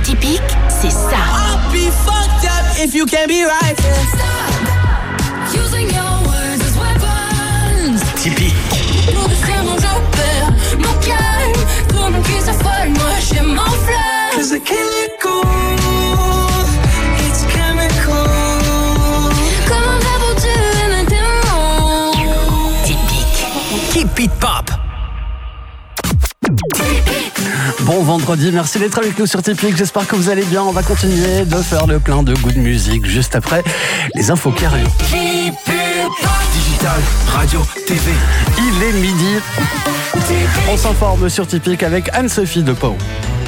Typique, c'est ça. I'll be fucked up if you can't be right. Stop using your words as weapons. Typique. Pour décrire mon joker, mon calme. Tout le monde qui s'affole, moi j'ai mon flair. Cause the chemical, it's chemical. Comment faire pour tuer mes démons? Typique. Keep it pop. Bon vendredi, merci d'être avec nous sur Typique, j'espère que vous allez bien. On va continuer de faire le plein de good music juste après les infos qui arrivent. Digital, radio, TV. Il est midi, on s'informe sur Typique avec Anne-Sophie de Pau.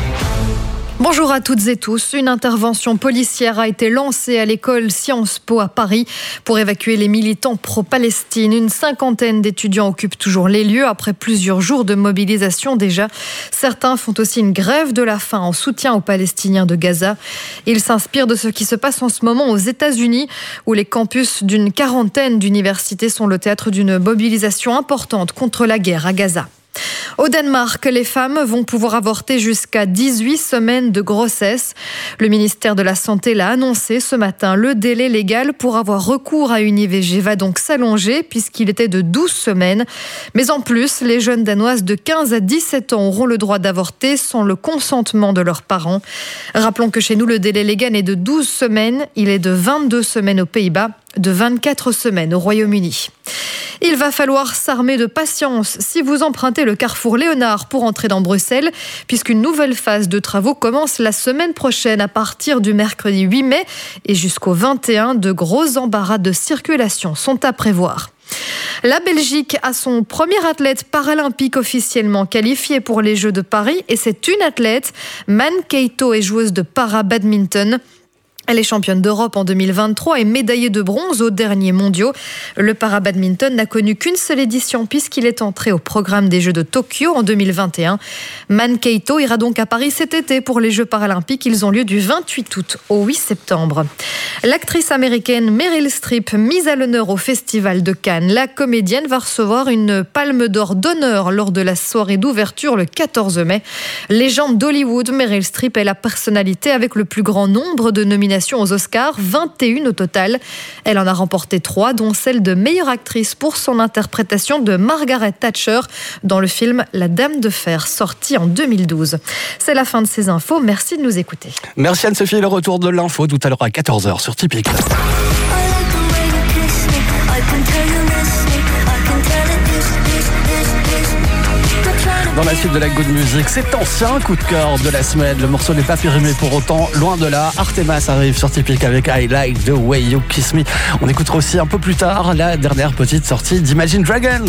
Bonjour à toutes et tous. Une intervention policière a été lancée à l'école Sciences Po à Paris pour évacuer les militants pro-Palestine. Une cinquantaine d'étudiants occupent toujours les lieux après plusieurs jours de mobilisation déjà. Certains font aussi une grève de la faim en soutien aux Palestiniens de Gaza. Ils s'inspirent de ce qui se passe en ce moment aux États-Unis, où les campus d'une quarantaine d'universités sont le théâtre d'une mobilisation importante contre la guerre à Gaza. Au Danemark, les femmes vont pouvoir avorter jusqu'à 18 semaines de grossesse. Le ministère de la Santé l'a annoncé ce matin. Le délai légal pour avoir recours à une IVG va donc s'allonger puisqu'il était de 12 semaines. Mais en plus, les jeunes Danoises de 15 à 17 ans auront le droit d'avorter sans le consentement de leurs parents. Rappelons que chez nous, le délai légal est de 12 semaines. Il est de 22 semaines aux Pays-Bas, de 24 semaines au Royaume-Uni. Il va falloir s'armer de patience si vous empruntez le carrefour Léonard pour entrer dans Bruxelles, puisqu'une nouvelle phase de travaux commence la semaine prochaine à partir du mercredi 8 mai et jusqu'au 21. De gros embarras de circulation sont à prévoir. La Belgique a son premier athlète paralympique officiellement qualifié pour les Jeux de Paris et c'est une athlète. Man Keito est joueuse de para-badminton. Elle est championne d'Europe en 2023 et médaillée de bronze aux derniers mondiaux. Le para-badminton n'a connu qu'une seule édition puisqu'il est entré au programme des Jeux de Tokyo en 2021. Man Keito ira donc à Paris cet été pour les Jeux paralympiques. Ils ont lieu du 28 août au 8 septembre. L'actrice américaine Meryl Streep, mise à l'honneur au Festival de Cannes. La comédienne va recevoir une palme d'or d'honneur lors de la soirée d'ouverture le 14 mai. Légende d'Hollywood, Meryl Streep est la personnalité avec le plus grand nombre de nominations aux Oscars, 21 au total. Elle en a remporté 3, dont celle de meilleure actrice pour son interprétation de Margaret Thatcher dans le film La Dame de Fer, sorti en 2012. C'est la fin de ces infos, merci de nous écouter. Merci Anne-Sophie, le retour de l'info tout à l'heure à 14h sur Typique. Dans la suite de la good music, cet ancien coup de cœur de la semaine. Le morceau n'est pas périmé pour autant, loin de là. Artemas arrive sur Typique avec I Like the Way You Kiss Me. On écoutera aussi un peu plus tard la dernière petite sortie d'Imagine Dragons.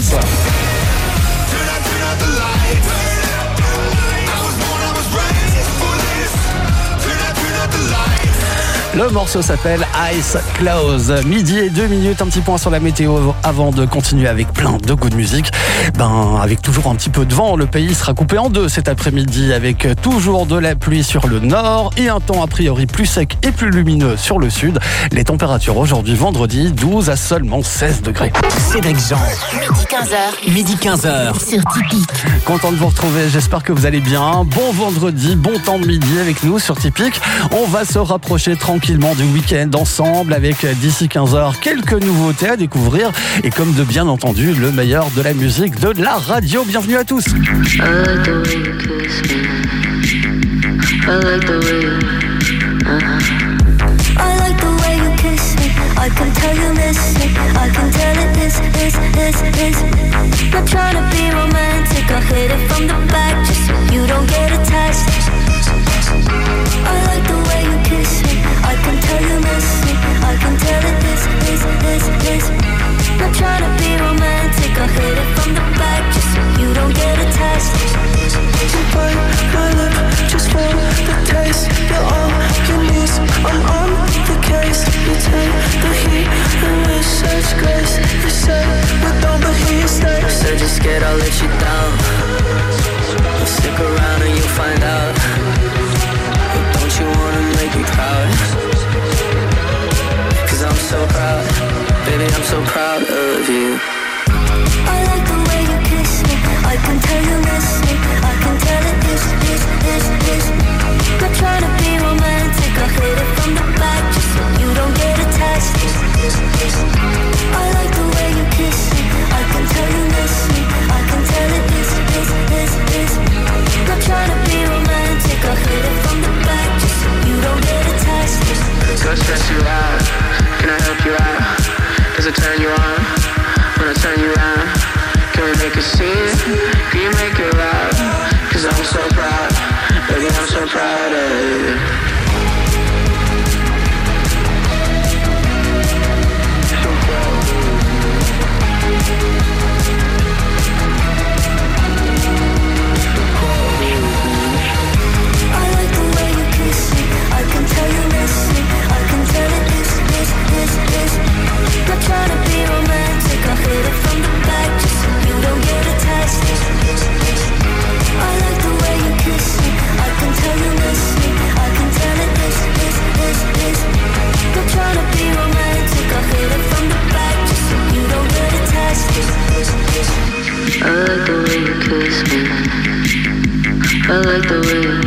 Le morceau s'appelle Eyes Close. Midi et 2 minutes, un petit point sur la météo avant de continuer avec plein de good music. Avec toujours un petit peu de vent, le pays sera coupé en deux cet après-midi avec toujours de la pluie sur le nord et un temps a priori plus sec et plus lumineux sur le sud. Les températures aujourd'hui, vendredi, 12 à seulement 16 degrés. Cédric Jean. Midi 15h. Sur Typique. Content de vous retrouver, j'espère que vous allez bien. Bon vendredi, bon temps de midi avec nous sur Typique. On va se rapprocher tranquillement du week-end ensemble avec d'ici 15h quelques nouveautés à découvrir et comme de bien entendu le meilleur de la musique de la radio. Bienvenue à tous. I can tell you miss me, I can tell it is. Not trying to be romantic, I'll hit it from the back just so you don't get attached. I like the way you kiss me, I can tell you miss me, I can tell it is. Not trying to be romantic, I'll hit it from the back just so you don't get attached. You bite my lip just for the taste. You're all you need, I'm on the case. You take the heat and with such grace. You say we don't, but here you stay. You said you're scared I'll let you down. Well, stick around and you'll find out. But don't you wanna make me proud? 'Cause I'm so proud, baby, I'm so proud of you. I like the way you kiss me, I can tell you miss me, I can tell it is. Not trying to be see? Can you make it loud? 'Cause I'm so proud, baby, I'm so proud of you. Not trying to be romantic, I'll hit it from the back just so you don't get attached. I like the way you kiss me, I can tell you miss me, I can tell it this. Not trying to be romantic, I'll hit it from the back just so you don't get attached. I like the way you kiss me, I like the way you,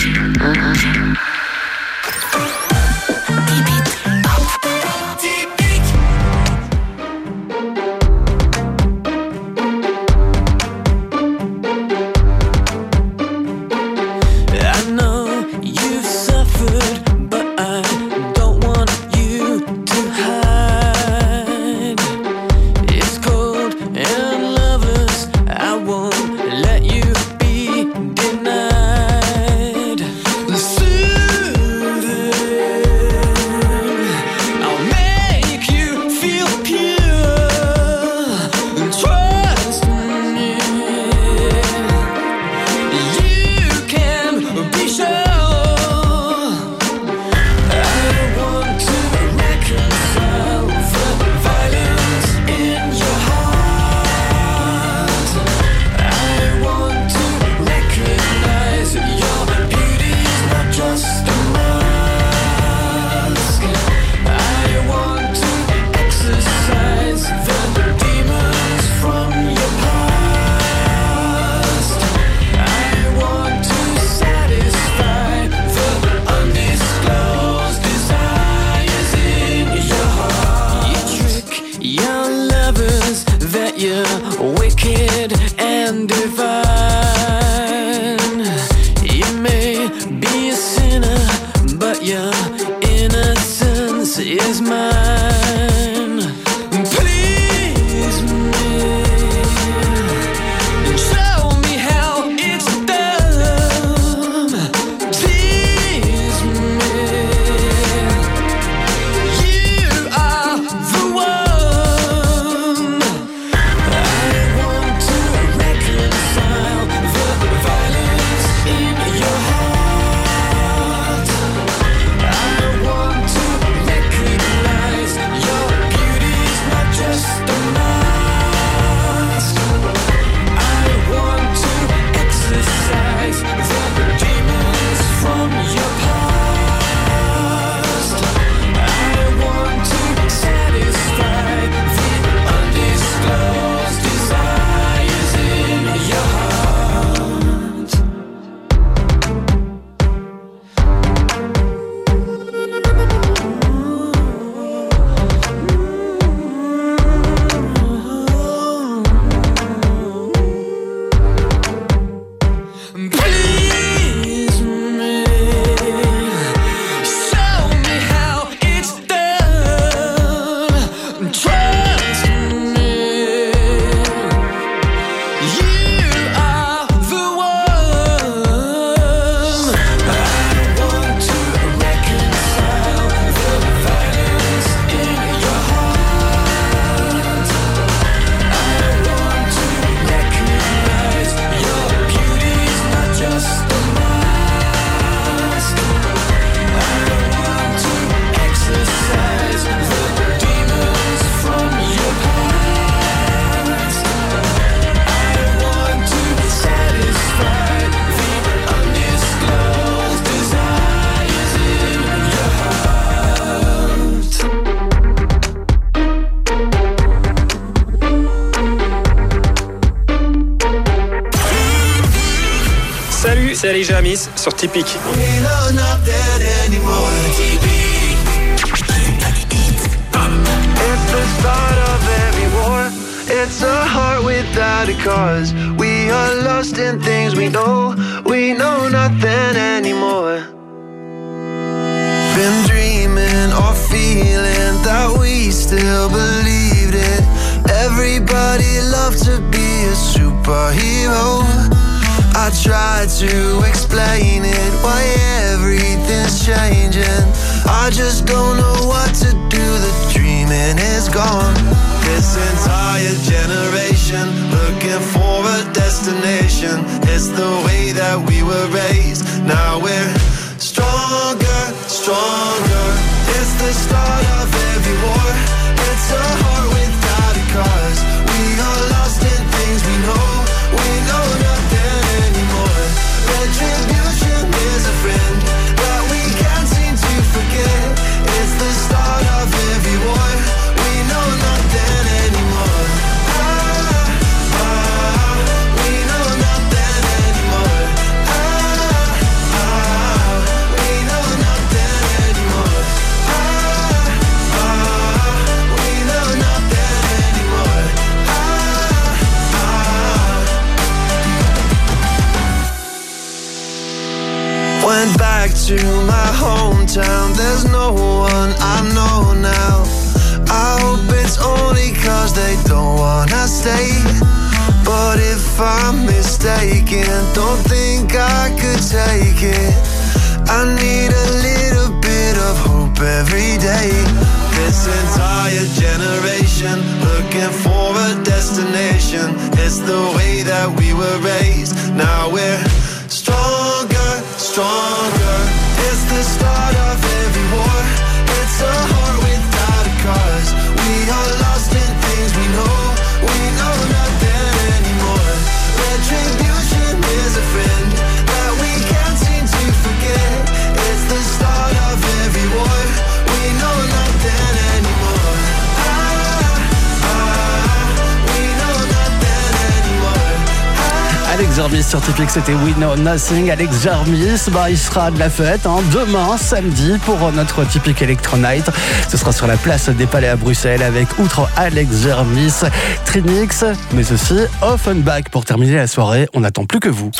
C'est Alicia Amis sur Typique. It's a heart without a cause. We are lost in things we know nothing anymore. Been dreaming or feeling that we still believed it. Everybody loved to be a superhero. superhero. I try to explain it, why everything's changing. I just don't know what to do, the dreaming is gone. This entire generation looking for a destination. It's the way that we were raised. Now we're stronger, stronger. It's the start of every war. It's a heart without a cause. We are lost in things we know. We know nothing anymore. Retribution is a friend that we can't seem to forget. It's the start of every war. We know nothing anymore. We know nothing anymore. We know nothing anymore. We know nothing anymore. Went back to my hometown, there's no one I know now. I hope it's only cause they don't wanna stay. But if I'm mistaken, don't think I could take it. I need a little bit of hope every day. This entire generation looking for a destination. It's the way that we were raised. Now we're stronger, stronger. It's the start of every war. It's a heart without a cause. We are lost in things we know. We know nothing anymore. Retribution is a friend that we can't seem to forget. It's the start of every war. We know nothing anymore. We know nothing anymore. Alex Jarmis sur Typique, c'était We Know Nothing. Alex Jarmis, il sera de la fête demain, samedi, pour notre Typique Electro Night. Ce sera sur la place des Palais à Bruxelles avec, outre Alex Jarmis, Trinix, mais aussi Offenbach. Pour terminer la soirée, on n'attend plus que vous.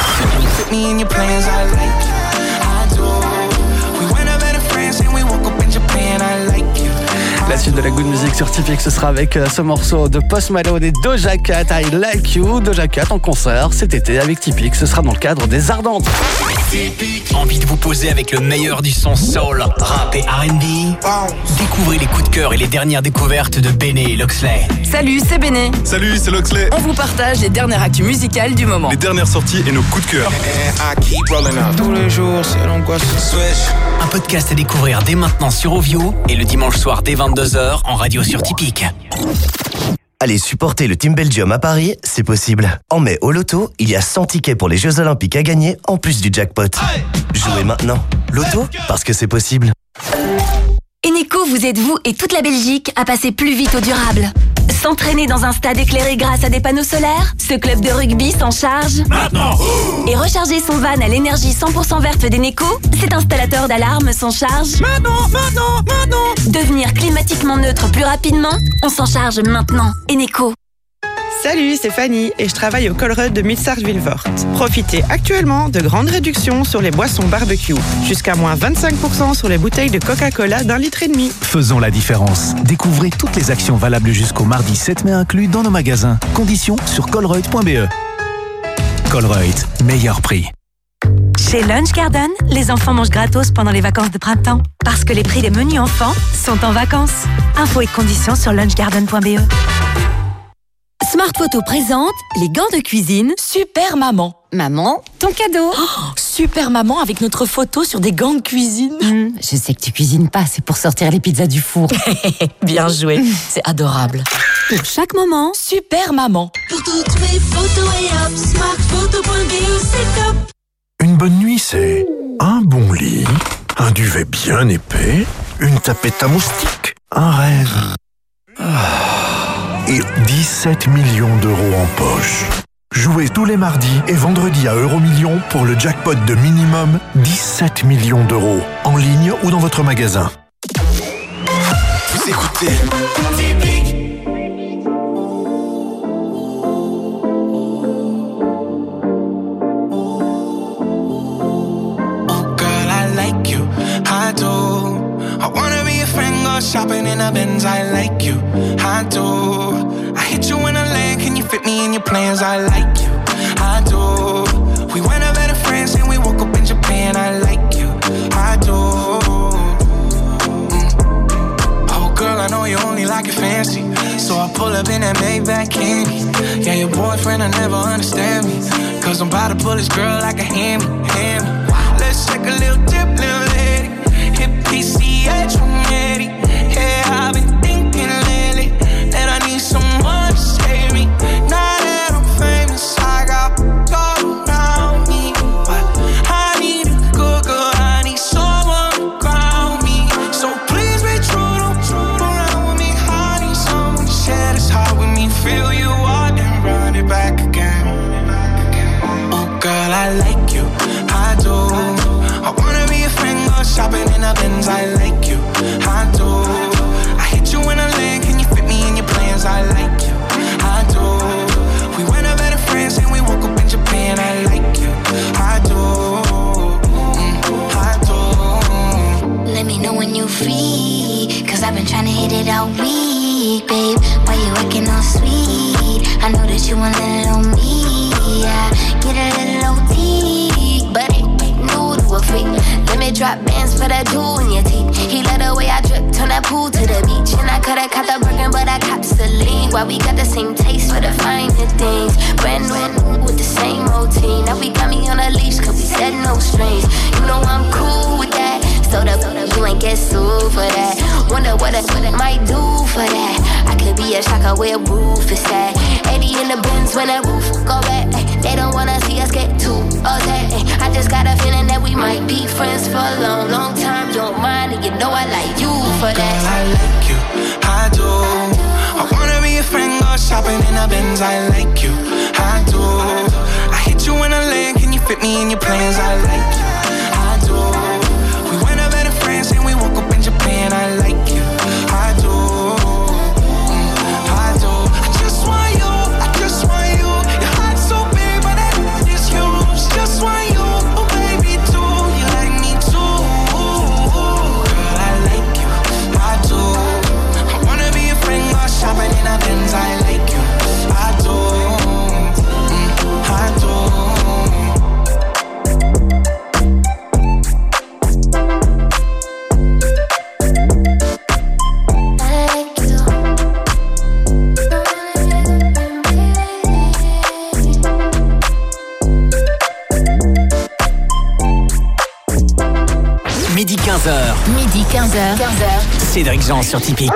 La suite de la good music sur Typique, ce sera avec ce morceau de Post Malone et Doja Cat, I Like You. Doja Cat en concert cet été avec Typique, ce sera dans le cadre des Ardentes. Envie de vous poser avec le meilleur du son soul, rap et R&B? Découvrez les coups de cœur et les dernières découvertes de Béné et Loxley. Salut, c'est Béné. Salut, c'est Loxley. On vous partage les dernières actus musicales du moment. Les dernières sorties et nos coups de cœur. Tous les jours, c'est l'angoisse. Un podcast à découvrir dès maintenant sur Ovio et le dimanche soir dès 22h en radio sur Typique. Allez supporter le Team Belgium à Paris, c'est possible. En mai, au loto, il y a 100 tickets pour les Jeux Olympiques à gagner, en plus du jackpot. Jouez maintenant. Loto, parce que c'est possible. Eneco vous aide, vous et toute la Belgique, à passer plus vite au durable. S'entraîner dans un stade éclairé grâce à des panneaux solaires? Ce club de rugby s'en charge maintenant. Et recharger son van à l'énergie 100% verte d'Eneco? Cet installateur d'alarme s'en charge maintenant. Devenir climatiquement neutre plus rapidement? On s'en charge maintenant. Eneco. Salut, c'est Fanny et je travaille au Colruyt de Midshart-Vilvoort. Profitez actuellement de grandes réductions sur les boissons barbecue. Jusqu'à moins 25% sur les bouteilles de Coca-Cola d'1,5 litre. Faisons la différence. Découvrez toutes les actions valables jusqu'au mardi 7 mai inclus dans nos magasins. Conditions sur colruyt.be. Colruyt, meilleur prix. Chez Lunch Garden, les enfants mangent gratos pendant les vacances de printemps. Parce que les prix des menus enfants sont en vacances. Infos et conditions sur lunchgarden.be. Smart Photo présente les gants de cuisine Super Maman. Maman, ton cadeau. Super Maman avec notre photo sur des gants de cuisine. Je sais que tu cuisines pas, c'est pour sortir les pizzas du four. Bien joué, c'est adorable. Pour chaque moment, Super Maman. Pour toutes mes photos et hop, smartphoto.be, c'est top. Une bonne nuit, c'est un bon lit, un duvet bien épais, une tapette à moustiques, un rêve. Et 17 millions d'euros en poche. Jouez tous les mardis et vendredis à Euromillions pour le jackpot de minimum 17 millions d'euros, en ligne ou dans votre magasin. Vous écoutez Typique. Oh girl, I like you, I do. I wanna be a friend, go shopping in a Benz, I like you, I do. I hit you in a lane, can you fit me in your plans, I like you. pull up in that Maybach candy. Yeah, your boyfriend will never understand me, cause I'm about to pull this girl like a hammy. Let's take a little dip, little lady. Hit PCH from Eddie. Yeah, I've been thinking lately that I need someone to save me. Now that I'm famous, I got all around me, but I need a good girl, I need someone to ground me. So please be true, don't around with me. I need someone to share this heart with me. Feel you out and run it back again. Oh girl, I like you, I do. I wanna be a friend, go shopping in a Benz. I like you, I do. I hit you in a lane, can you fit me in your plans? I like you, I do. We went up better friends and we woke up in Japan. I like you, I do, I do. Let me know when you free, cause I've been trying to hit it all week, babe. Why you acting all sweet? I know that you want a little me. I get a little OT, but it ain't new to a freak. Let me drop bands for that jewel in your teeth. He let the way I drip, turn that pool to the beach. And I coulda caught the Birkin, but I copped Celine. Why we got the same taste for the finer things. Brand new with the same routine. Now we got me on a leash, cause we said no strings. You know I'm cool with that. So you ain't get sued for that. Wonder what I might do for that. I could be a shocker where roof is at. 80 in the Benz when that roof go back. They don't wanna see us get too upset. I just got a feeling that we might be friends for a long, long time. You don't mind, and you know I like you for that. Girl, I like you, I do. I wanna be a friend, go shopping in a Benz. I like you, I do. I hit you in a lane, can you fit me in your plans? I like you, I do. We went up better friends and we woke up in Japan. I like you, I do, I do. I just want you, I just want you. Your heart's so big, but that is yours. Just want you, oh baby, too. You like me too, girl. I like you, I do. I wanna be a friend, go shopping in a Benz. I like you, I do, I do. Midi 15h. Midi 15h. Cédric Jean sur Typique.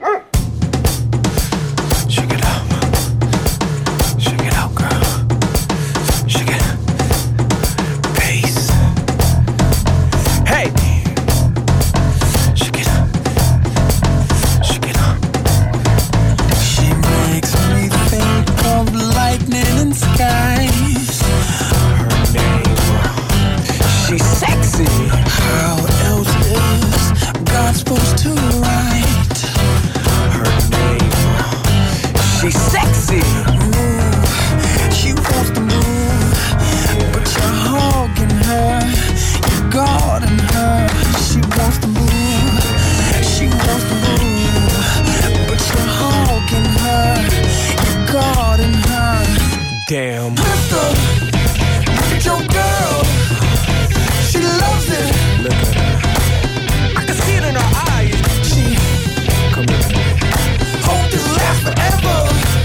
Damn. Mister, look at your girl. She loves it. Look at her. I can see it in her eyes. She come here. Hope this lasts forever.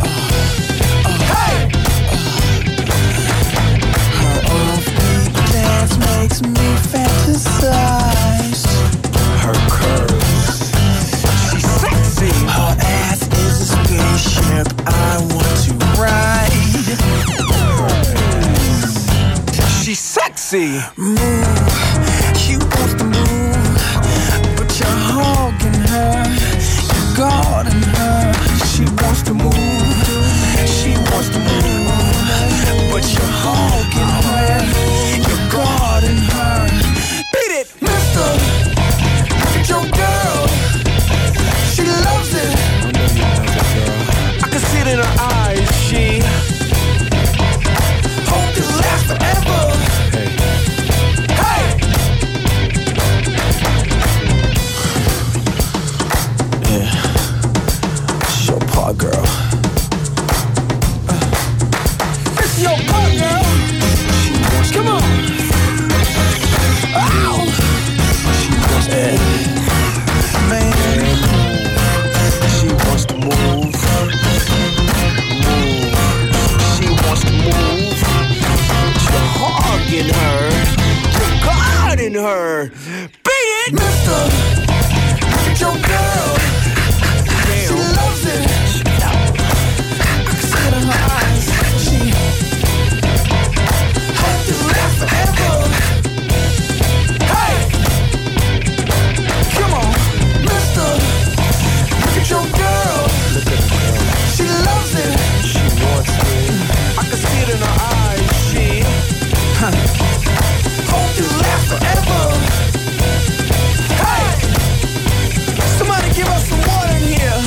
Hey. Her offbeat dance makes me fantasize. Her curves, she's sexy. Her ass is a spaceship I want to ride. She's sexy. Move, she wants to move, but you're hogging her, you're guarding her. She wants to move, she wants to move, but you're hogging her, you're guarding her. Beat it, mister, look at your girl, she loves it. I can see it in her eyes, she hope this lasts forever. Hey, her. Beat it! Mister, look at your girl. Damn. She loves it. I can see it in her eyes. She hope this lasts forever. Hey! Come on, mister, look at your girl. Look at the girl. She loves it. She wants it. I can see it in her eyes. She hope this lasts forever. Hey! Somebody give us some water in here.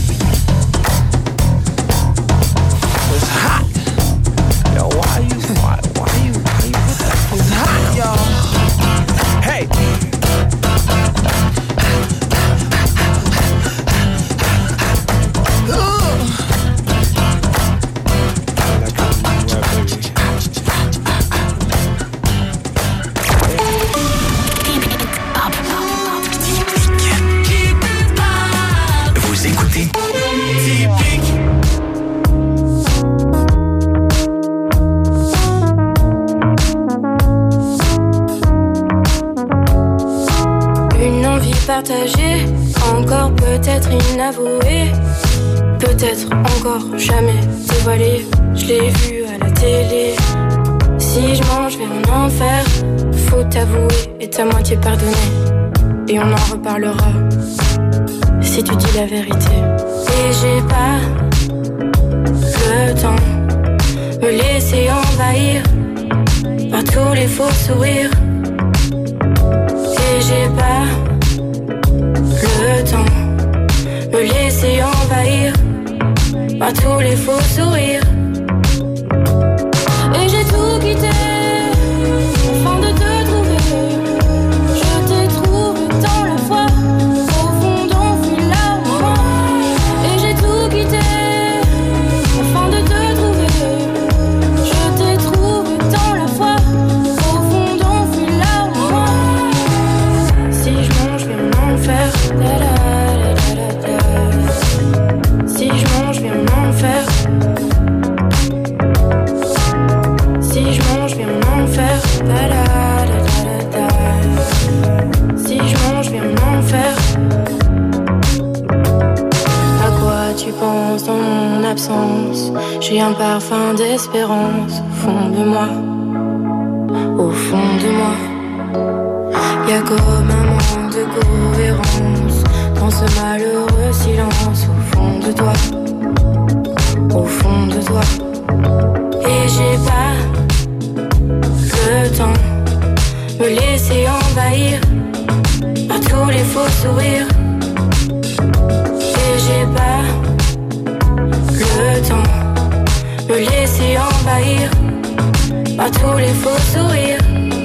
It's hot. Yo, why you put that? It's hot, y'all. Hey. Vous écoutez Typique. Une envie partagée, encore peut-être inavouée, peut-être encore jamais dévoilée. Je l'ai vu à la télé. Si je mange vers un enfer, faut t'avouer et ta moitié pardonner. Et on en reparlera si tu dis la vérité. Et j'ai pas le temps me laisser envahir par tous les faux sourires. Et j'ai pas le temps me laisser envahir par tous les faux sourires. Et j'ai tout quitté afin de te trouver. Je t'ai trouvé dans la foi, au fond d'enfuis là où moi. Et j'ai tout quitté afin de te trouver. Je t'ai trouvé dans la foi, au fond d'enfuis là où moi. Si je mange, je vais m'en faire. Si je mange, je vais m'en faire. Si je mange, je vais m'en faire. Si je mange, je vais m'en faire. À quoi tu penses dans mon absence? J'ai un parfum d'espérance au fond de moi. Au fond de moi. Y'a comme un manque de cohérence dans ce malheureux silence au fond de toi. Au fond de toi. Et j'ai pas le temps me laisser envahir par tous les faux sourires. Et j'ai pas le temps me laisser envahir par tous les faux sourires.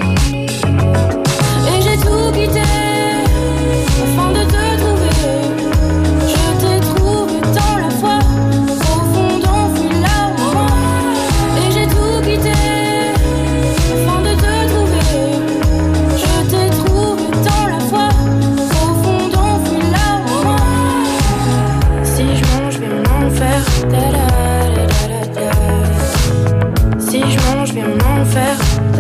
Et j'ai tout quitté afin de te trouver. Je t'ai trouvé dans la foi, au fond d'enfuis là où moi. Et j'ai tout quitté afin de te trouver. Je t'ai trouvé dans la foi, au fond d'enfuis là où moi. Si je mange, je vais m'en faire. Si je mange, je vais m'en faire.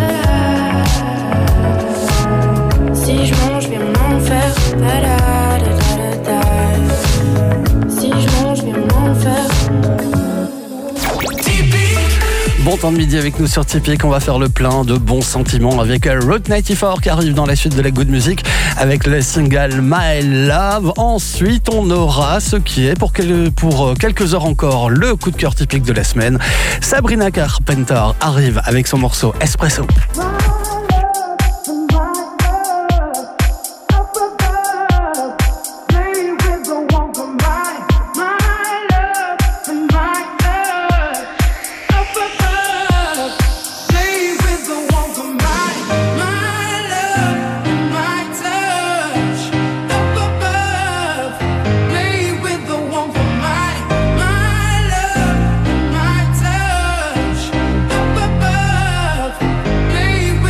Si je mange, je vais m'en faire. Si je mange, je vais m'en faire. Bon temps de midi avec nous sur Typique, on va faire le plein de bons sentiments avec Route 94 qui arrive dans la suite de la good music avec le single My Love. Ensuite, on aura ce qui est pour quelques heures encore le coup de cœur typique de la semaine. Sabrina Carpenter arrive avec son morceau Espresso. Play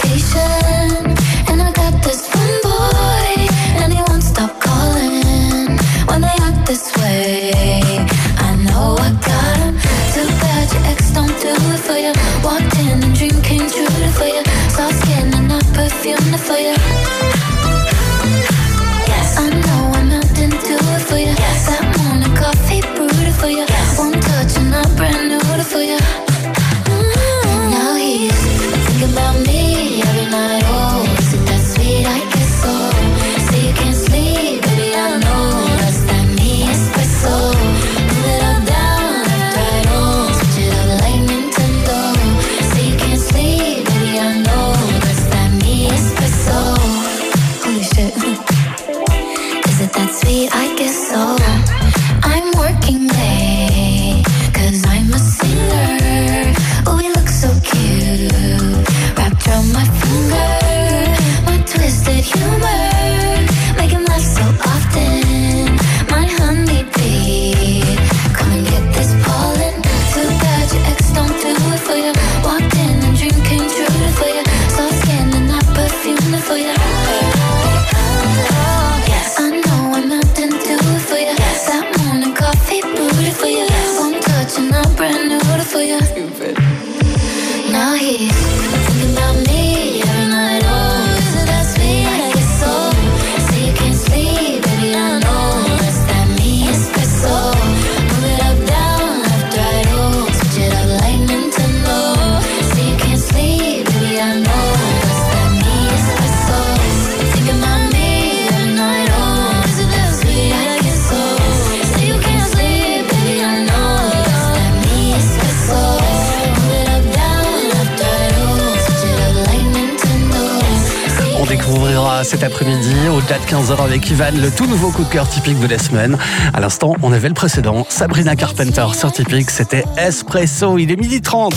vacation, and I got this one boy, and he won't stop calling when they act this way. I know I got him. Too bad your ex don't do it for you. Walked in and dream came true for you. Soft skin and not perfume for you. Yes, I know I didn't do it for you. Yes, that morning coffee brewed for you. Yes, one touch and I'm brand new for you. Now he's thinking about me every night. Oh, is it that sweet? I guess so. Say you can't sleep, baby, I know that's that me espresso. Move it up, down, left, right, oh, switch it up like Nintendo. Say you can't sleep, baby, I know that's that me espresso. Holy shit. Is it that sweet? I guess so. I'm working late, 'cause I'm a singer. Oh, we look so cute, wrapped around my finger. My twisted humor, make him laugh so often. My honeybee, come and get this pollen. Too bad your ex don't do it for you. Walked in and dream came true for you. Soft skin and not perfume for you. Yes, I know I'm not didn't do it for you. Yes, that morning coffee brewed for you. One touch and I'm brand new for you. Now he's thinking about me every night. Oh, is it that sweet? I guess so. Say you can't sleep, baby, I know that's that me espresso. Move it up, down, left, right, oh, switch it up like Nintendo. Say you can't sleep, baby, I know that's that me espresso. Thinking about me every night. Oh, is it that sweet? I guess so. Say you can't sleep, baby, I know that's that me espresso. Move it up, down, left, right, oh, switch it up like Nintendo. On découvrira cet après-midi, au-delà de 15h avec Ivan, le tout nouveau coup de cœur typique de la semaine. À l'instant, on avait le précédent, Sabrina Carpenter sur Typique, c'était Espresso, il est 12h30.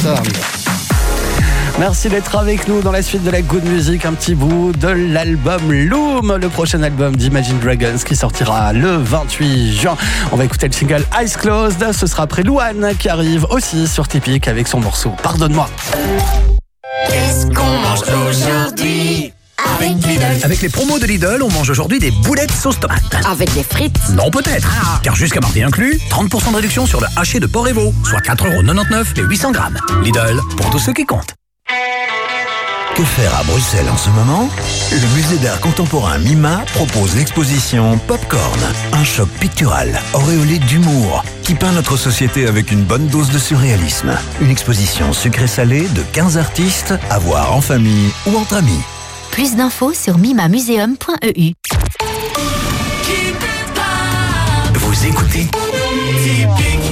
Merci d'être avec nous dans la suite de la Good Music, un petit bout de l'album Loom, le prochain album d'Imagine Dragons qui sortira le 28 juin. On va écouter le single Eyes Closed, ce sera après Louane qui arrive aussi sur Typique avec son morceau Pardonne-moi. Qu'est-ce qu'on mange aujourd'hui avec Lidl? Avec les promos de Lidl, on mange aujourd'hui des boulettes sauce tomate. Avec des frites? Non, peut-être. Car jusqu'à mardi inclus, 30% de réduction sur le haché de porc et veau, soit 4,99€ les 800 grammes. Lidl, pour tous ceux qui comptent. Que faire à Bruxelles en ce moment? Le musée d'art contemporain MIMA propose l'exposition Popcorn, un choc pictural auréolé d'humour qui peint notre société avec une bonne dose de surréalisme. Une exposition sucré-salé de 15 artistes à voir en famille ou entre amis. Plus d'infos sur mimamuseum.eu. Vous écoutez Typique.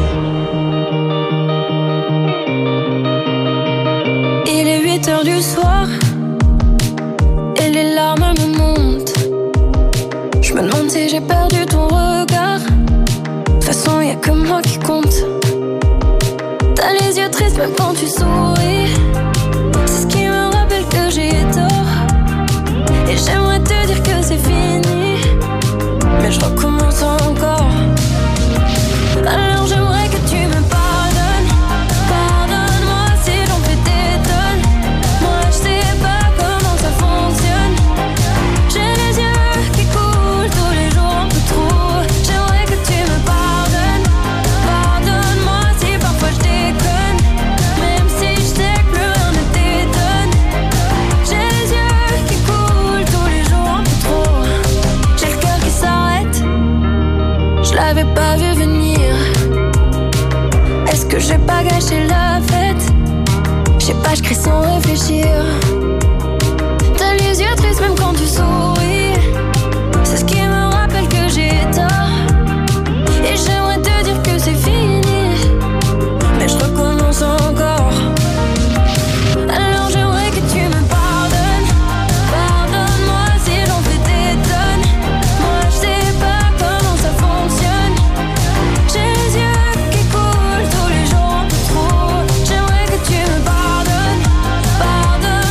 Il est 8h du soir et les larmes me montent. Je me demande si j'ai perdu ton regard. De toute façon, y'a que moi qui compte. T'as les yeux tristes même quand tu souris. C'est ce qui me rappelle que j'ai tort. Et j'aimerais te dire que c'est fini, mais je recommence encore. Alors j'aimerais que tu me pardonnes. Pardonne-moi si j'en fais des tonnes. Moi je sais pas comment ça fonctionne. J'ai les yeux qui coulent tous les jours un peu trop. J'aimerais que tu me pardonnes. Pardonne-moi si parfois je déconne, même si je sais que plus rien ne t'étonne. J'ai les yeux qui coulent tous les jours un peu trop. J'ai le cœur qui s'arrête, je l'avais pas vu venir. Est-ce que j'ai pas gâché la fête? Je sais pas, je crie sans réfléchir. T'as les yeux tristes même quand tu souris. C'est ce qui me rappelle que j'ai tort. Et j'aimerais te dire que c'est fini, mais je recommence encore. Alors j'aimerais que tu me pardonnes. Pardonne-moi si j'en fais des tonnes. Moi je sais pas comment ça fonctionne. J'ai les yeux qui coulent tous les jours un peu trop. J'aimerais que tu me pardonnes. Pardonne-moi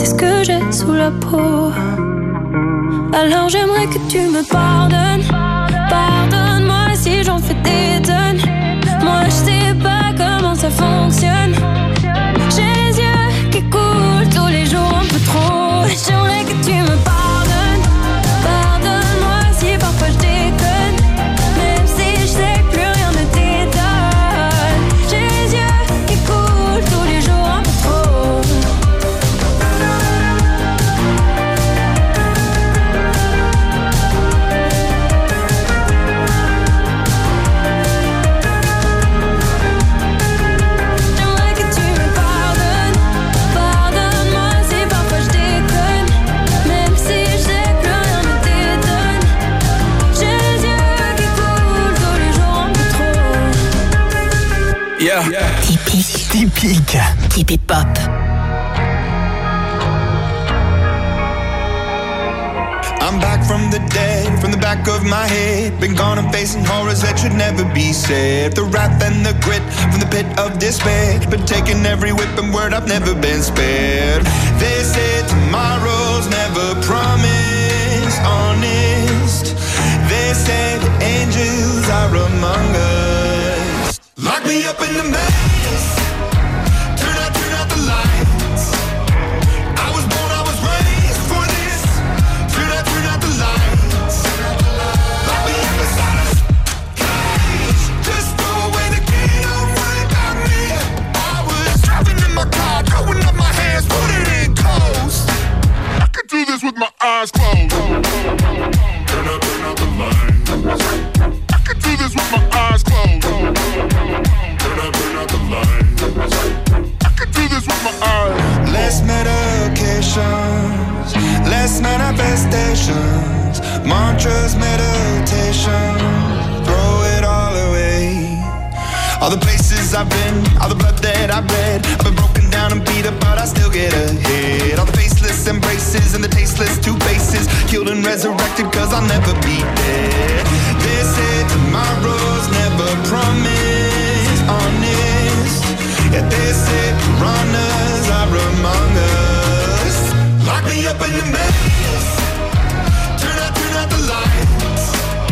c'est ce que j'ai sous la peau. Alors j'aimerais que tu me pardonnes. Pardonne-moi si j'en fais des tonnes. Moi je sais pas comment ça fonctionne. J'ai les yeux qui coulent tous les jours un peu trop. J'aimerais que tu me pardonnes. Pardonne-moi si parfois je déconne. Même si je sais que plus rien ne t'étonne. J'ai les yeux qui coulent tous les jours un peu trop. J'aimerais que tu me pardonnes. Pardonne-moi si parfois je déconne. Même si je sais que plus rien ne t'étonne. J'ai les yeux qui coulent tous les jours un peu trop. Yeah. Typique. Keep it pop. I'm back from the dead, from the back of my head. Been gone and facing horrors that should never be said. The wrath and the grit from the pit of despair. Been taking every whip and word, I've never been spared. They say tomorrow's never promised, honest. They say the angels are among us. Lock me up in the maze. Turn out the lights. I was born, I was raised for this. Turn out the lights. Lock me up inside a cage. Just throw away the key, don't worry about me. I was driving in my car, throwing up my hands, put it in coast. I could do this with my eyes closed. Turn out the lights. I could do this with my eyes closed. Turn out the lights. I could do this with my eyes. Less medications, less manifestations, mantras, meditation, throw it all away. All the places I've been, all the blood that I've bled, I've been broken down and beat up, but I still get ahead. All the faceless embraces and the tasteless two faces, killed and resurrected, cause I'll never be dead. They say tomorrow's never promised, honest. Yeah, they say piranhas are among us. Lock me up in the maze. Turn out the lights.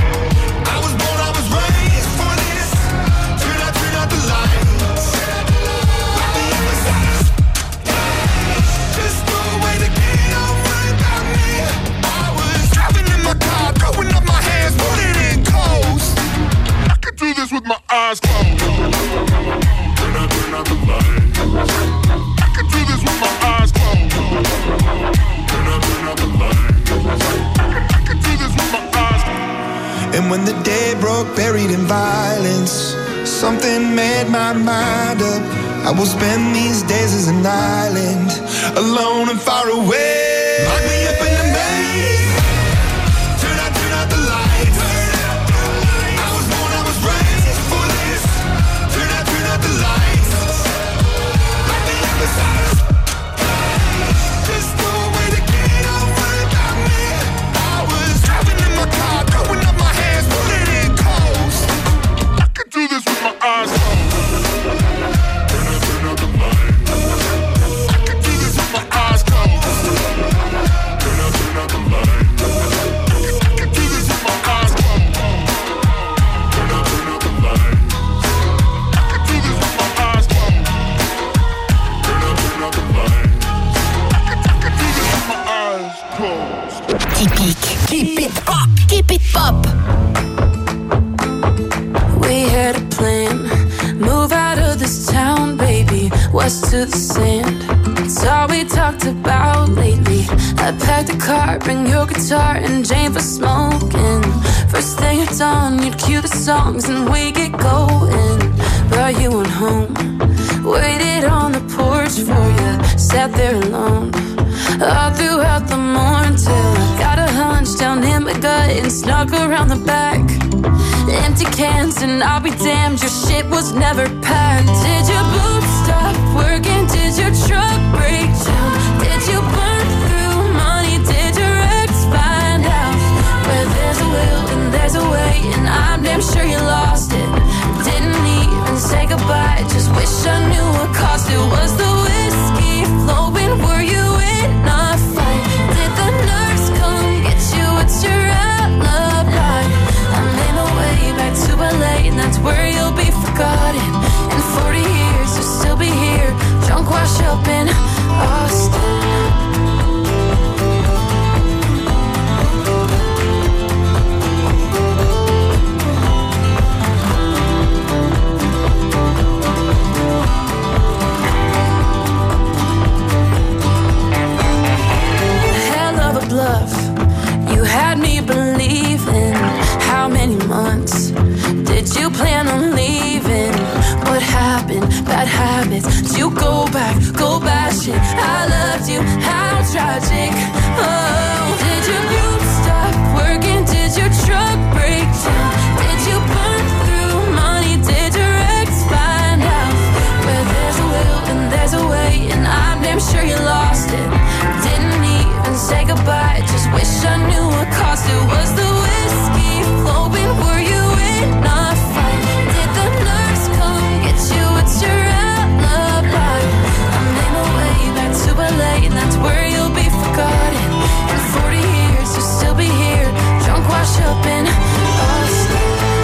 I was born, I was raised for this. Turn out the lights. Lock me up inside a cage. Just throw away the key, don't worry about me. I was driving in my car, throwing up my hands, put it in coast. I could do this with my eyes closed. Turn out the lights. I could do this with my eyes closed. Turn out the lights. I could do this with my eyes closed. And when the day broke, buried in violence, something made my mind up. I will spend these days as an island, alone and far away. Lock me up in the maze. Turn out the lights. I was born, I was raised for this. Turn out the lights. Lock me up inside a cage. Just throw away the key, don't worry about me. I was driving in my car, throwing up my hands, put it in coast. I could do this with my eyes closed. Turn out the lights. I could do this with my eyes closed. Turn out the lights. I could do this with my eyes closed. Turn out the lights. I could do this with my eyes closed. Turn out the lights. I could do this with my eyes closed. Typique. Keep it pop. Keep it pop. We had a plan, move out of this town, baby, west to the sand. It's all we talked about lately. I packed a car, bring your guitar and Jane for smoking. First thing at dawn, you'd cue the songs and we get going. Brought you on home, waited on the porch for you, sat there alone all throughout the morning till I got a hunch down in my gut and snuck around the back. Empty cans and I'll be damned, your shit was never packed. Did your boots stop working? Did your truck break down? Did you burn through money? Did your ex find out? Where there's a will and there's a way, and I'm damn sure you lost it. Didn't even say goodbye, just wish I knew what cost it. Was the whiskey flowing? Were you in minutes till you go back shit. I loved you, how tragic. Oh, did your glue stop working? Did your truck break down? Did you burn through money? Did your ex find out? Where there's a will and there's a way, and I'm damn sure you lost it. Didn't even say goodbye, just wish I knew what cost it. Was the whiskey flowing? Were you in a fight? Did the nurse come get you? It's your alibi. I made my way back to LA, and that's where you'll be forgotten. In 40 years, you'll still be here, drunk, washed up in Austin.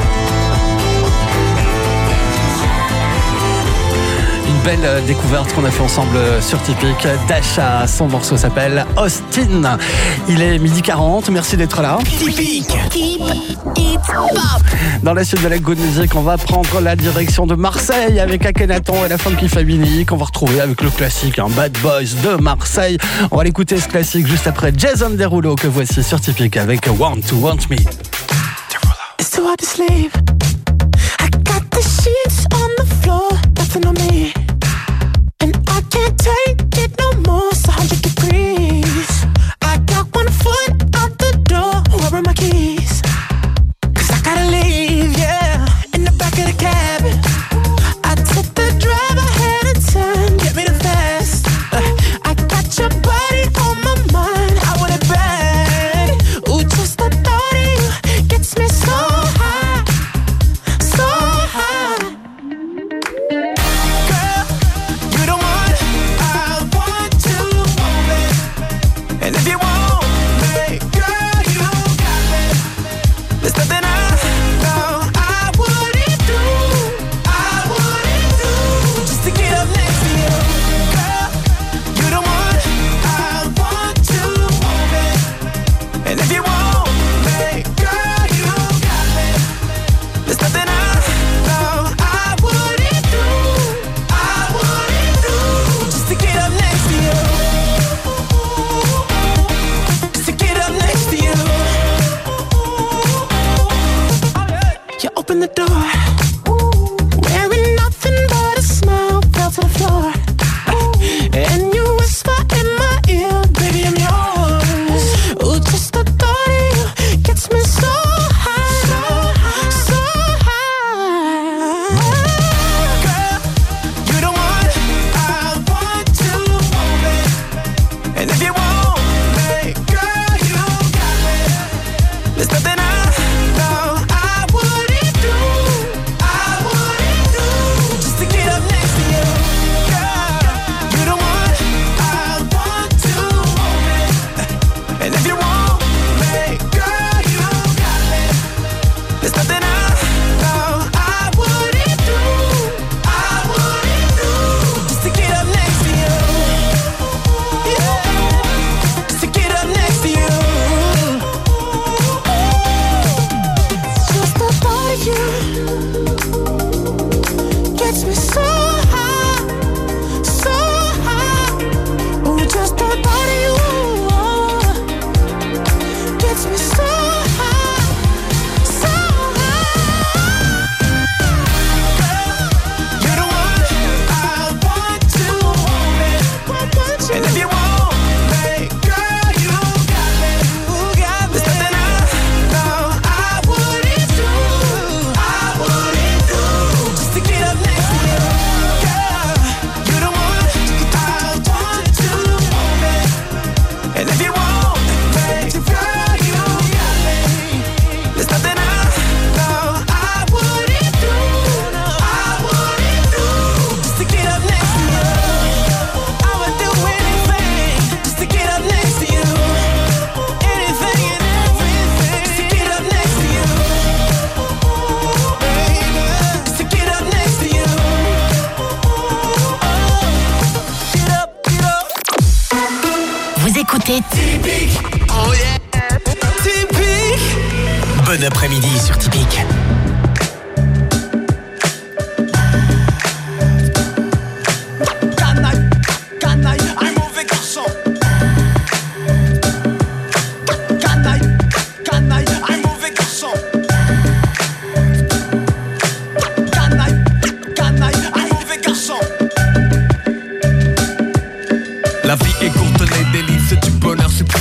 Une belle découverte qu'on a fait ensemble sur Typique. Dasha, son morceau s'appelle Austin. Il est 12h40, merci d'être là. Typique. Keep it pop. Dans la suite de la Good Music, on va prendre la direction de Marseille avec Akhenaton et la Funky Family qu'on va retrouver avec le classique, Bad Boys de Marseille. On va l'écouter ce classique juste après Jason Derulo que voici sur Typique avec Want to Want Me. It's too hard to sleep. I got the sheets on the floor, nothing on me. And I can't take it no more, it's 100 degrees. I got 1 foot out the door, where are my keys? 'Cause I gotta leave, yeah. In the back of the cab, I took the drive ahead of time, get me the fast. I got your body on my mind, I want it bad. Ooh, just the thought of you gets me so high, so high. Girl, you the one I want to want it. And if you want me, girl, you got me. There's nothing I know I wouldn't do, just to get up next to you. Girl, you the one I want to want it. And if you want me, girl, you got me. There's nothing I know I wouldn't do, just to get up next to you. Just to get up next to you. You open the door, wearing nothing but a smile, fell to the floor. And you whisper in my ear, baby, I'm yours. Ooh, just the thought of you gets me so high, so high. Girl, you the one I want to want it. And if you want me, girl, you got me. There's nothing I know I wouldn't do, just to get up next to you. Girl, you the one I want to want it. And if you want me, girl, you got me. There's nothing I know I wouldn't do, just to get up next to you. Yeah, just to get up next to you. Just the thought of you gets me so high, so high. Ooh, just the thought of you gets me so high, so high. Girl, you're the one I want to want it. And if you want me, girl, you got me. There's nothing I know I wouldn't do, just to get up next to you. Girl, you're the one I want to want it. And if you want me, girl, you got me. There's nothing I know I wouldn't do, just to get up next to you. I would do anything just to get up next to you. Anything and everything just to get up next to you. Baby, just to get up next to you. Get up, get up. Vous écoutez Typique. Oh yeah, Typique. Bon après-midi sur Typique. Canaille, un mauvais garçon. Canaille, un mauvais garçon. Canaille, un mauvais garçon.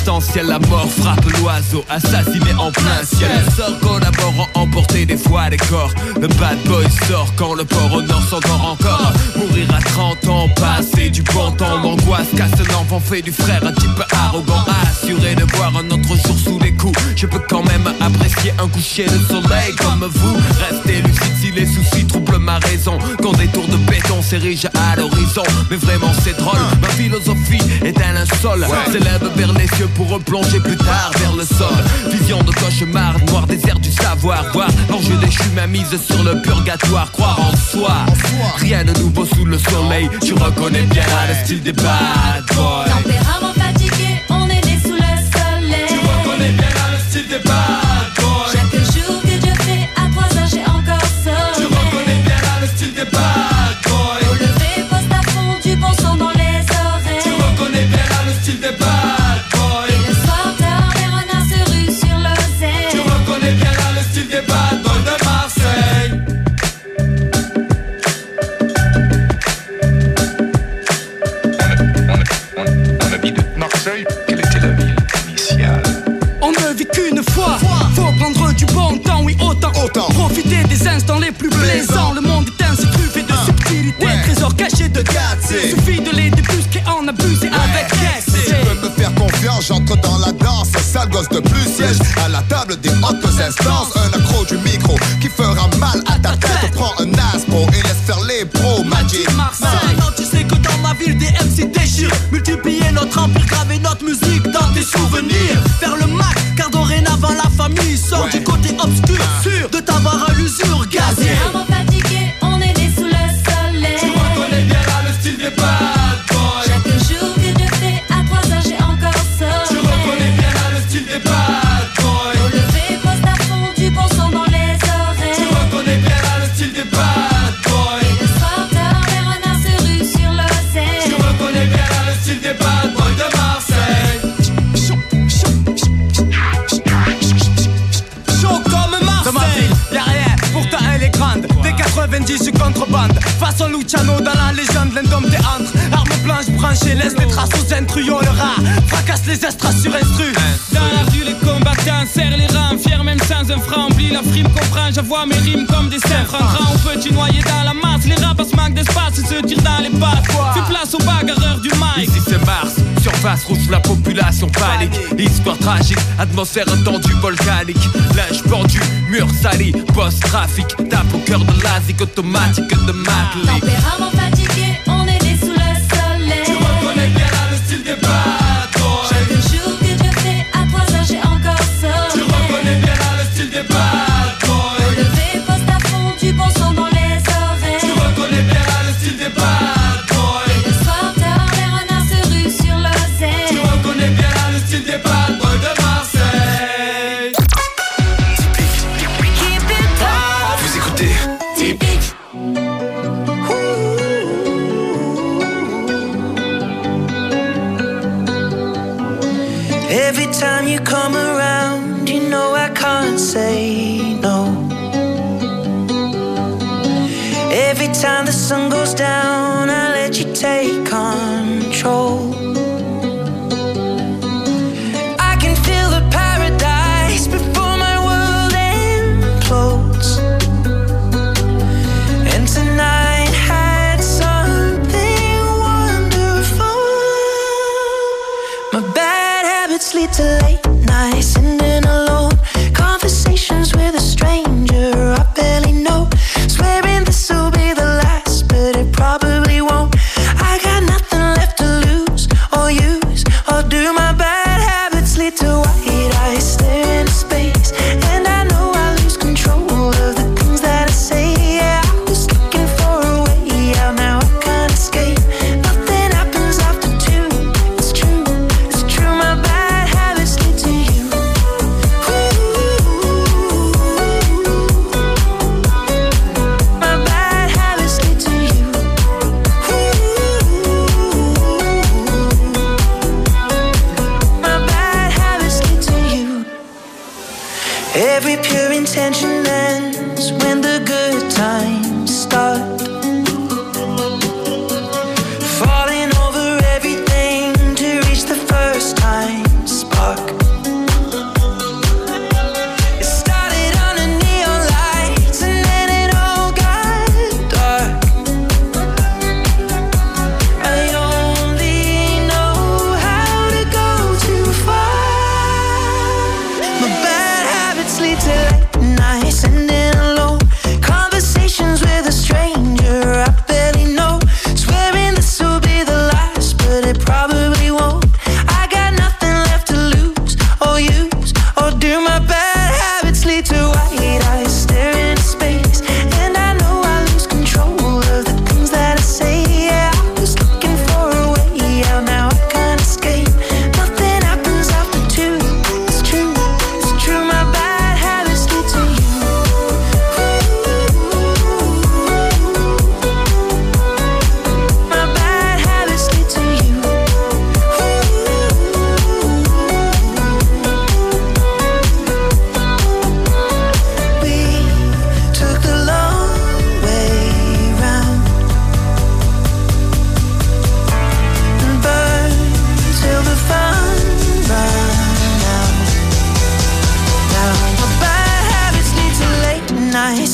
potentiel, la mort frappe l'oiseau, assassiné en plein ciel. Sort collaborant, emporter des fois les corps. Le bad boy sort quand le port au nord s'endort encore. Mourir à 30 ans, passer du bon temps. L'angoisse casse un enfant, fait du frère un type arrogant. Assuré de voir un autre jour sous les coups. Je peux quand même apprécier un coucher de soleil comme vous. Restez lucide si les soucis troublent ma raison. Quand des tours de béton s'érigent à l'horizon. Mais vraiment c'est drôle, ma philosophie est un linceul. S'élève vers les cieux pour replonger plus tard vers le sol. Vision de cauchemar, noir désert du savoir. Voir l'enjeu déchu, ma mise sur le purgatoire. Croire en soi, rien de nouveau sous le soleil. Tu reconnais bien le style des bad boys. Tempérament fatigué, on est né sous le soleil. Tu reconnais bien le style des bad boys. Chaque jour que Dieu fait, à 3 heures j'ai encore sommeil. Tu reconnais bien le style des bad boys. Au lever, poste à fond, du bon son dans les oreilles. Tu reconnais bien le style des bad boys. Et le soir tard, les renards se ruent sur l'oseille. Tu reconnais bien le style des bad boys de Marseille. On habite de Marseille. Quelle était la ville initiale? On ne vit qu'une fois. Faut prendre du bon temps, oui autant. Profiter des instants les plus plaisants. Le monde est ainsi truffé de subtilité. Trésor caché de gâteau. Suffit de les débusquer, en abuser avec excès. Si tu veux me faire confiance, j'entre dans la danse. Sale gosse de plus siège à la table des hautes instances. Un accro du micro qui fera mal à ta tête. Prends un aspro et laisse faire les pros. Magic Marseille. Non, tu sais que dans ma ville des MC déchirent. Multiplier notre empire, graver notre musique dans tes souvenirs. Faire le max, car dorénavant la famille sort du côté obscur. Sûr de t'avoir à l'usure gazée. Tempérament fatigué, on est né sous le soleil. Tu reconnais bien le style des bad boys. Chaque jour que Dieu fait, à 3 heures j'ai encore sommeil. Tu reconnais bien le style des bad boys. Au lever, poste à fond, du bon son dans les oreilles. Tu reconnais bien le style des bad boys. Et le soir tard, les renards se ruent sur l'oseille. Tu reconnais bien le style des bad boys de Marseille. Chaud comme Marseille. Dans ma ville, y'a rien, pourtant elle est grande. Des 90 je contrebande. Façon Luciano dans la légende, l'indomptéantre. Arme blanche branchée, laisse des traces aux intruyons. Le rat fracasse les estras sur instru. Dans la rue les combattants serrent les rangs. Fiers même sans un franc, oublie la frime, comprends. J'avoue mes rimes comme des seins francs. Grand ou petit noyé dans la masse. Les rapaces manquent d'espace et se tirent dans les pattes. Fais place aux bagarreurs du mic. Ici c'est Mars, surface rouge, la population panique. Histoire tragique, atmosphère tendue volcanique. Linge pendu, mur sali, post-trafic. Tape au cœur de l'asique automatique de Madly. Tempérament fatigué, on est né sous le soleil. Tu reconnais bien le style des bad boys. Chaque jour que Dieu fait, à 3 heures j'ai encore sommeil. Tu reconnais bien le style des bad boys. Au lever, poste à fond, du bon son dans les oreilles. Tu reconnais bien le style des bad boys. Et le soir tard, les renards se ruent sur l'oseille. Tu reconnais bien le style des bad boys de Marseille. Vous écoutez Typique. Every time you come around, you know I can't say no. Every time the sun goes down, I let you take control. I can feel the paradise before my world implodes. And tonight had something wonderful. My bad habits lead to late nights, sitting alone. Conversations with a stranger I barely know. Swearing this will be the last, but it probably won't. I got nothing left to lose or use or do. My bad habits lead to white eyes staring into space, and I know I lose control of the things that I say. Yeah, I was looking for a way out, now I can't escape. Nothing happens after 2. It's true, it's true. My bad habits lead to you. My bad habits lead to you. My bad habits lead to you. Every pure intention ends when the good times start. Falling over everything to reach the first time spot.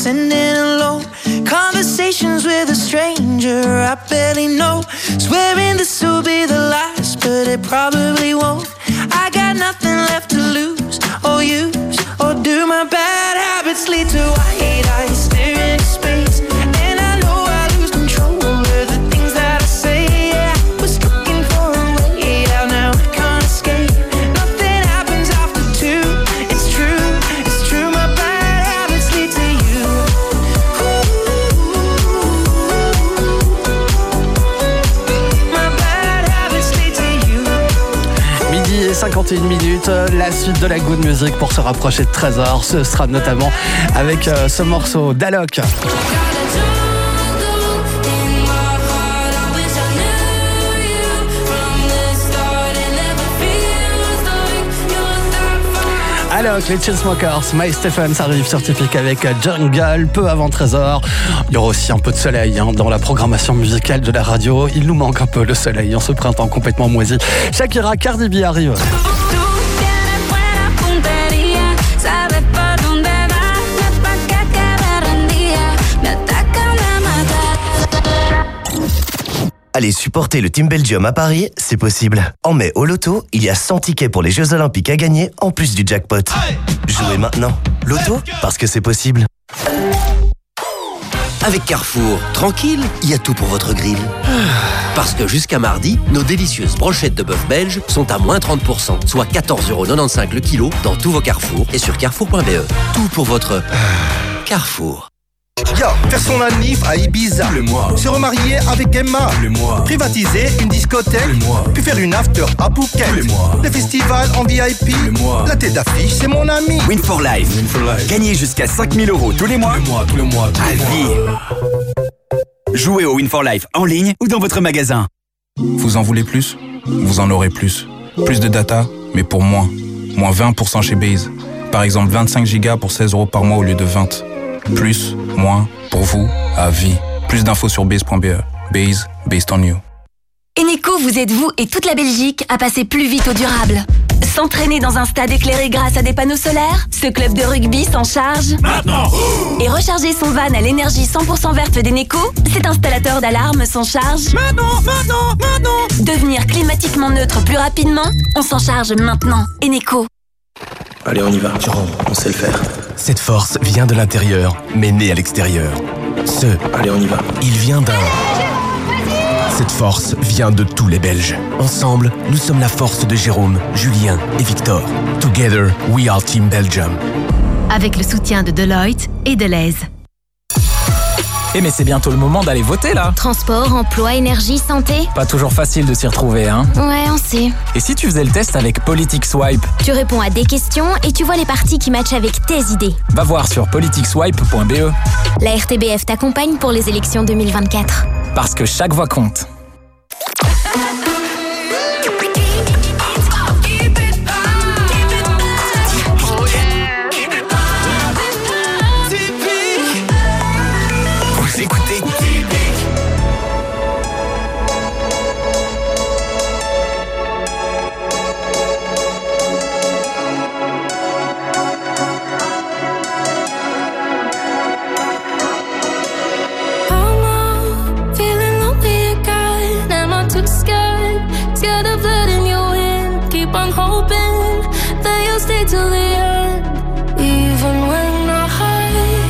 sending alone. Conversations with a stranger I barely know. Swearing this will be the last, but it probably won't. I got nothing left to lose or use, or do my bad habits lead to white eyes staring into space? And I know I lose control of the things that I say. Yeah, I was looking for a way out, now I can't escape. Nothing happens after two. It's true, my bad habits lead to you. My bad habits lead to you. Midi et 51 minutes, la suite de la Good Music pour se rapprocher de Trésor. Ce sera notamment avec ce morceau d'Alok. Alok, les Chainsmokers, Mike Stephens arrive sur Typique avec Jungle, peu avant Trésor. Il y aura aussi un peu de soleil dans la programmation musicale de la radio. Il nous manque un peu le soleil en ce printemps complètement moisi. Shakira, Cardi B arrive. Allez supporter le Team Belgium à Paris, c'est possible. En mai, au loto, il y a 100 tickets pour les Jeux Olympiques à gagner, en plus du jackpot. Jouez maintenant. Loto, parce que c'est possible. Avec Carrefour, tranquille, il y a tout pour votre grill. Parce que jusqu'à mardi, nos délicieuses brochettes de bœuf belge sont à moins 30%, soit 14,95€ le kilo dans tous vos Carrefour et sur carrefour.be. Tout pour votre Carrefour. Yo, faire son anniv à Ibiza. Le mois. Se remarier avec Emma. Le mois. Privatiser une discothèque. Le mois. Puis faire une after à Phuket. Le mois. Le festival en VIP. Le mois. La tête d'affiche, c'est mon ami. Win for Life. Gagnez jusqu'à 5 000 € tous les mois. Tous les mois. À vie. Jouez au Win for Life en ligne ou dans votre magasin. Vous en voulez plus? Vous en aurez plus. Plus de data, mais pour moins. Moins 20% chez Base. Par exemple, 25 gigas pour 16 € par mois au lieu de 20. Plus, moins, pour vous, à vie. Plus d'infos sur base.be. Base, based on you. Eneco vous aide, vous et toute la Belgique, à passer plus vite au durable. S'entraîner dans un stade éclairé grâce à des panneaux solaires? Ce club de rugby s'en charge maintenant. Et recharger son van à l'énergie 100% verte d'Eneco? Cet installateur d'alarme s'en charge maintenant. Devenir climatiquement neutre plus rapidement? On s'en charge maintenant. Eneco. Allez, on y va. Jérôme, on sait le faire. Cette force vient de l'intérieur, mais née à l'extérieur. Allez, on y va. Il vient d'un... Cette force vient de tous les Belges. Ensemble, nous sommes la force de Jérôme, Julien et Victor. Together, we are Team Belgium. Avec le soutien de Deloitte et Deleuze. Mais c'est bientôt le moment d'aller voter là. Transport, emploi, énergie, santé. Pas toujours facile de s'y retrouver, hein. Ouais, on sait. Et si tu faisais le test avec PoliticsSwipe? Tu réponds à des questions et tu vois les partis qui matchent avec tes idées. Va voir sur politicswipe.be. La RTBF t'accompagne pour les élections 2024. Parce que chaque voix compte. Till the end, even when I hide.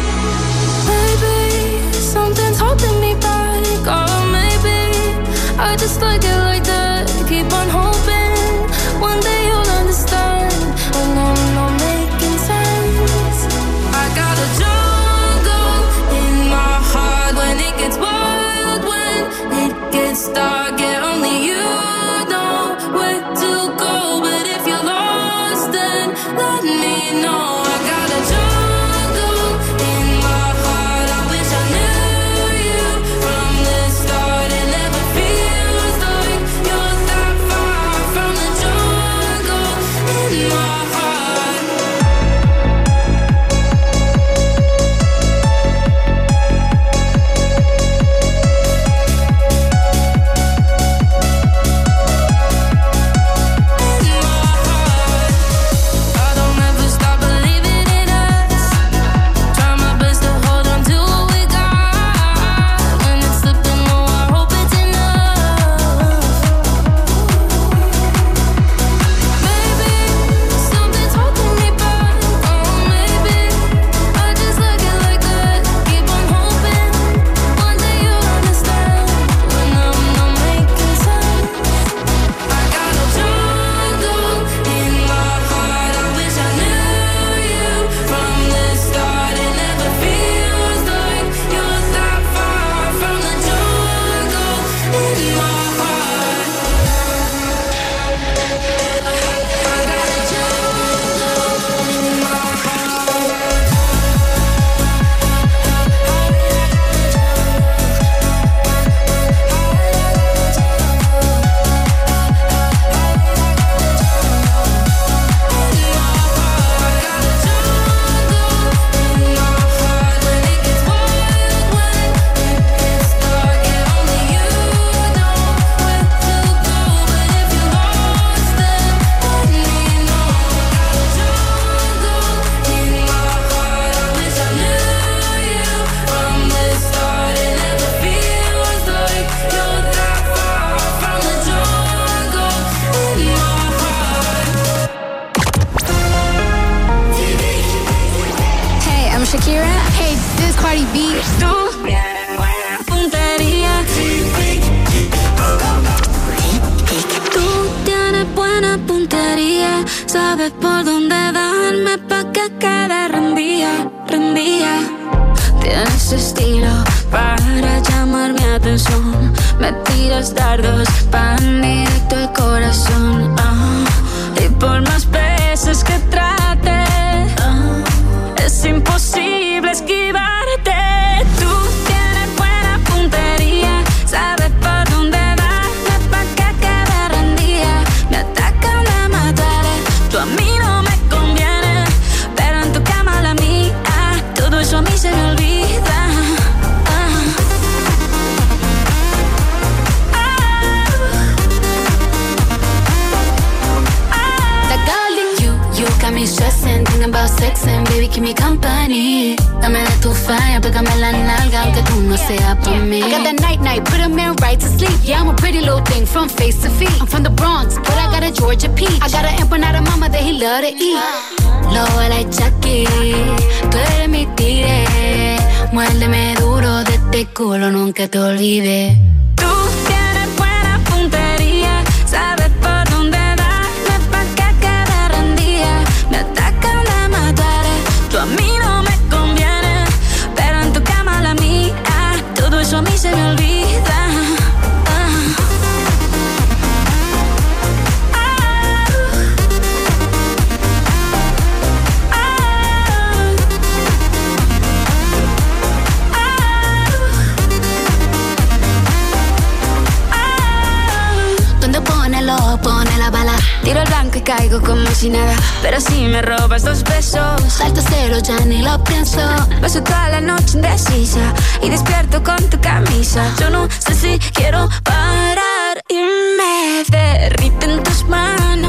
Maybe something's holding me back, or maybe I just like it like that. Keep on hoping one day you'll understand when I'm not making sense. I got a jungle in my heart when it gets wild, when it gets dark, yeah, only you know where to go. But if you're lost, let me know. I got a jungle in my heart. I wish I knew you from the start. It never feels like you're that far from the jungle in my heart. I don't ever stop believing in us. Try my best to Cardi B. Tú tienes buena puntería. Tú tienes buena puntería. Sabes por dónde darme pa' que quede rendida. Tienes estilo para llamar mi atención. Me tiras dardos, van directo al corazón. Y por más veces que trate, es imposible esquivarte. Tú tienes buena puntería. Sabes por dónde darme pa' que quede rendida. Me atacan, me mataré. Tú a mí no me conviene, pero en tu cama la mía. Todo eso a mí se me olvida. Got me stressing, thinking about sexing, baby, keep me company. Dame de tu falla, pégame la nalga, aunque tú no seas pa' mí. I got that night, put a man right to sleep. Yeah, I'm a pretty little thing from face to feet. I'm from the Bronx, but I got a Georgia peach. I got an empanada mama that he love to eat. Lobo like Chucky, tú eres mi tigre. Muérdeme duro de este culo, nunca te olvides. Tú tienes buena puntería, sabes por dónde darme pa' que quede rendida. Me atacan, me mataré. Tú a mí no me conviene, pero en tu cama la mía. Todo eso a mí se me olvida. Pone la bala, tiro el blanco y caigo como si nada. Pero si me robas 2 besos, salto cero, ya ni lo pienso. Paso toda la noche indecisa y despierto con tu camisa. Yo no sé si quiero parar y me derriten tus manos.